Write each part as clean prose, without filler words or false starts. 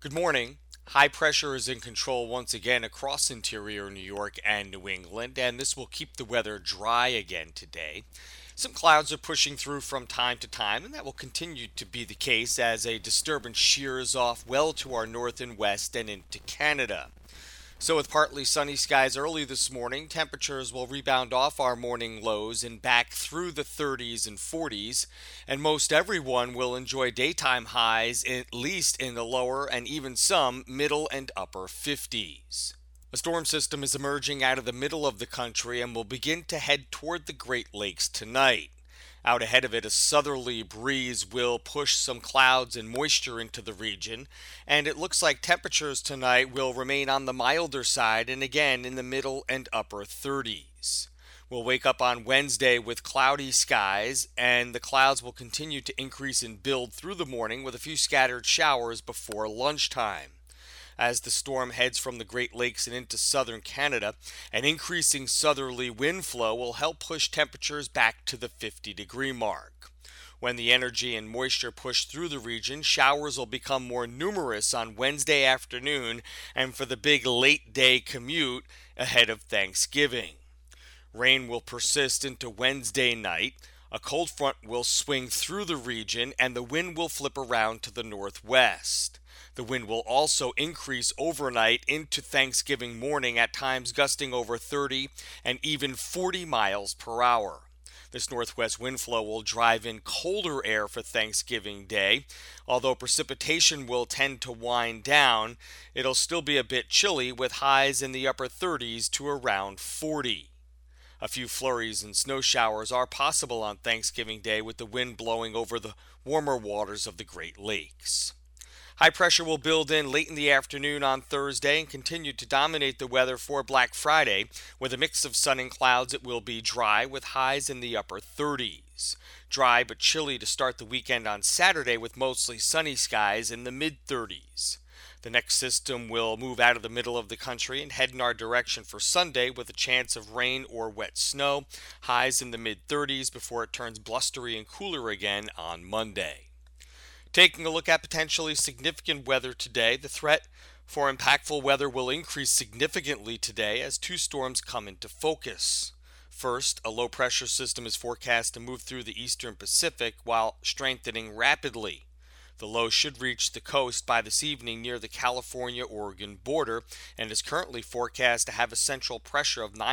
Good morning. High pressure is in control once again across interior New York and New England, and this will keep the weather dry again today. Some clouds are pushing through from time to time, and that will continue to be the case as a disturbance shears off well to our north and west and into Canada. So, with partly sunny skies early this morning, temperatures will rebound off our morning lows and back through the 30s and 40s, and most everyone will enjoy daytime highs at least in the lower and even some middle and upper 50s. A storm system is emerging out of the middle of the country and will begin to head toward the Great Lakes tonight. Out ahead of it, a southerly breeze will push some clouds and moisture into the region, and it looks like temperatures tonight will remain on the milder side and again in the middle and upper 30s. We'll wake up on Wednesday with cloudy skies, and the clouds will continue to increase in build through the morning with a few scattered showers before lunchtime. As the storm heads from the Great Lakes and into southern Canada, an increasing southerly wind flow will help push temperatures back to the 50-degree mark. When the energy and moisture push through the region, showers will become more numerous on Wednesday afternoon and for the big late day commute ahead of Thanksgiving. Rain will persist into Wednesday night. A cold front will swing through the region and the wind will flip around to the northwest. The wind will also increase overnight into Thanksgiving morning, at times gusting over 30 and even 40 miles per hour. This northwest wind flow will drive in colder air for Thanksgiving Day. Although precipitation will tend to wind down, it'll still be a bit chilly with highs in the upper 30s to around 40. A few flurries and snow showers are possible on Thanksgiving Day with the wind blowing over the warmer waters of the Great Lakes. High pressure will build in late in the afternoon on Thursday and continue to dominate the weather for Black Friday. With a mix of sun and clouds, it will be dry with highs in the upper 30s. Dry but chilly to start the weekend on Saturday with mostly sunny skies in the mid 30s. The next system will move out of the middle of the country and head in our direction for Sunday with a chance of rain or wet snow, highs in the mid 30s before it turns blustery and cooler again on Monday. Taking a look at potentially significant weather today, the threat for impactful weather will increase significantly today as two storms come into focus. First, a low pressure system is forecast to move through the eastern Pacific while strengthening rapidly. The low should reach the coast by this evening near the California-Oregon border and is currently forecast to have a central pressure of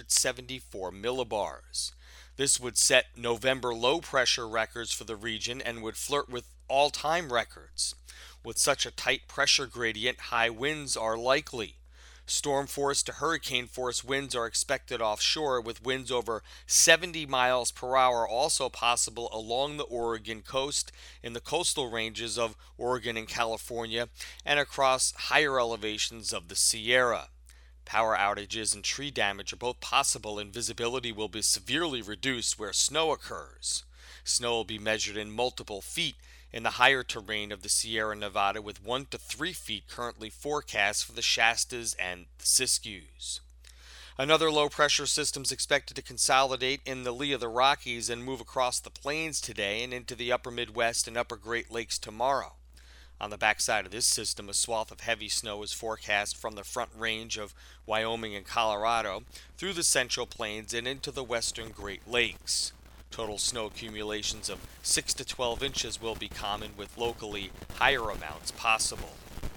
974 millibars. This would set November low pressure records for the region and would flirt with all-time records. With such a tight pressure gradient, high winds are likely. Storm force to hurricane force winds are expected offshore, with winds over 70 miles per hour also possible along the Oregon coast, in the coastal ranges of Oregon and California, and across higher elevations of the Sierra. Power outages and tree damage are both possible, and visibility will be severely reduced where snow occurs. Snow will be measured in multiple feet in the higher terrain of the Sierra Nevada, with 1 to 3 feet currently forecast for the Shastas and the Siskiyous. Another low pressure system is expected to consolidate in the lee of the Rockies and move across the plains today and into the upper Midwest and upper Great Lakes tomorrow. On the backside of this system, a swath of heavy snow is forecast from the Front Range of Wyoming and Colorado through the Central Plains and into the western Great Lakes. Total snow accumulations of 6 to 12 inches will be common, with locally higher amounts possible.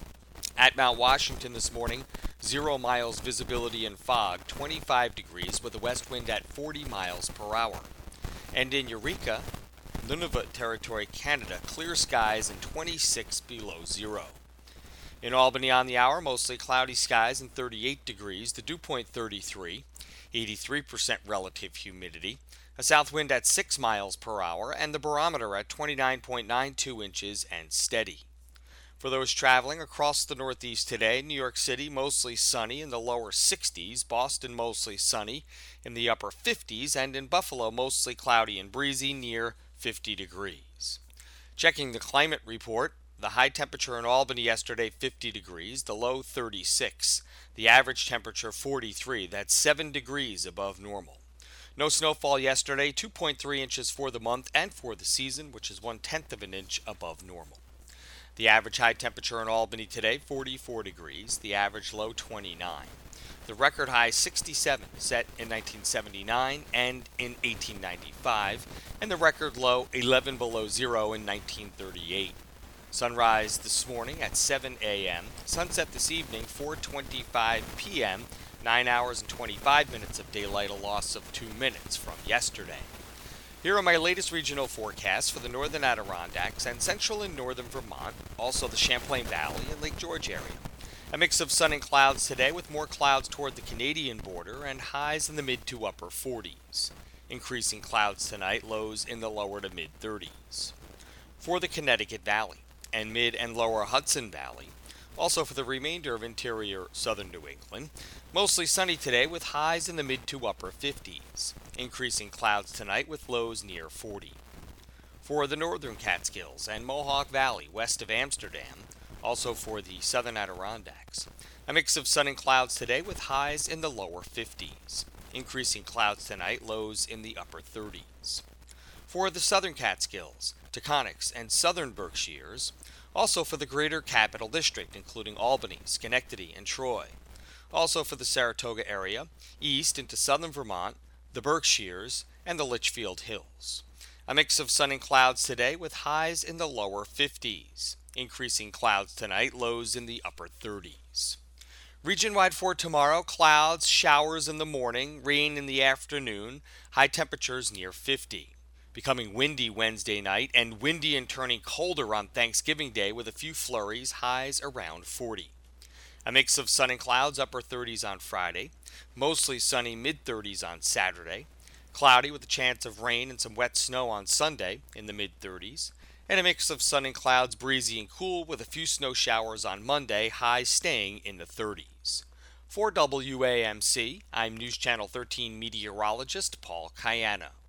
At Mount Washington this morning, 0 miles visibility and fog, 25 degrees with a west wind at 40 miles per hour. And in Eureka, Nunavut Territory, Canada, clear skies and 26 below zero. In Albany on the hour, mostly cloudy skies and 38 degrees, the dew point 33, 83% relative humidity, a south wind at 6 miles per hour, and the barometer at 29.92 inches and steady. For those traveling across the Northeast today, New York City mostly sunny in the lower 60s, Boston mostly sunny in the upper 50s, and in Buffalo mostly cloudy and breezy near 50 degrees. Checking the climate report, the high temperature in Albany yesterday 50 degrees, the low 36, the average temperature 43, that's 7 degrees above normal. No snowfall yesterday, 2.3 inches for the month and for the season, which is 1/10 of an inch above normal. The average high temperature in Albany today, 44 degrees. The average low, 29. The record high, 67, set in 1979 and in 1895, and the record low, 11 below zero in 1938. Sunrise this morning at 7 a.m., sunset this evening, 4:25 p.m., 9 hours and 25 minutes of daylight, a loss of 2 minutes from yesterday. Here are my latest regional forecasts for the northern Adirondacks and central and northern Vermont, also the Champlain Valley and Lake George area. A mix of sun and clouds today with more clouds toward the Canadian border and highs in the mid to upper 40s. Increasing clouds tonight, lows in the lower to mid 30s. For the Connecticut Valley and mid and lower Hudson Valley, also for the remainder of interior southern New England, mostly sunny today with highs in the mid to upper 50s. Increasing clouds tonight with lows near 40. For the northern Catskills and Mohawk Valley west of Amsterdam, also for the southern Adirondacks, a mix of sun and clouds today with highs in the lower 50s. Increasing clouds tonight, lows in the upper 30s. For the southern Catskills, Taconics, and southern Berkshires, also for the greater Capital District, including Albany, Schenectady, and Troy. Also for the Saratoga area, east into southern Vermont, the Berkshires, and the Litchfield Hills. A mix of sun and clouds today with highs in the lower 50s. Increasing clouds tonight, lows in the upper 30s. Region-wide for tomorrow, clouds, showers in the morning, rain in the afternoon, high temperatures near 50. Becoming windy Wednesday night and windy and turning colder on Thanksgiving Day with a few flurries, highs around 40. A mix of sun and clouds, upper 30s on Friday, mostly sunny mid-30s on Saturday, cloudy with a chance of rain and some wet snow on Sunday in the mid-30s, and a mix of sun and clouds, breezy and cool with a few snow showers on Monday, highs staying in the 30s. For WAMC, I'm News Channel 13 meteorologist Paul Cayano.